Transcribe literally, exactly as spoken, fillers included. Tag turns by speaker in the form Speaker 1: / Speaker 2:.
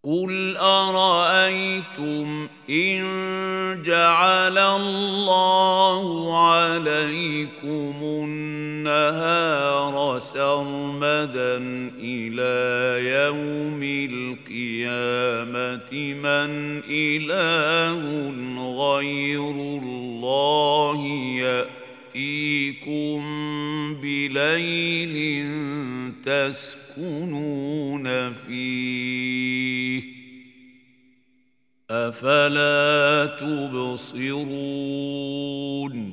Speaker 1: قُلْ أَرَأَيْتُمْ إِن جَعَلَ اللَّهُ عَلَيْكُمُ النَّهَارَ سَرْمَدًا إِلَىٰ يَوْمِ الْقِيَامَةِ مَنْ إِلَٰهٌ غَيْرُ اللَّهِ يَأْتِيكُم بِلَيْلٍ تَسْكُنُونَ فِيهِ ۖ أَفَلَا تُبْصِرُونَ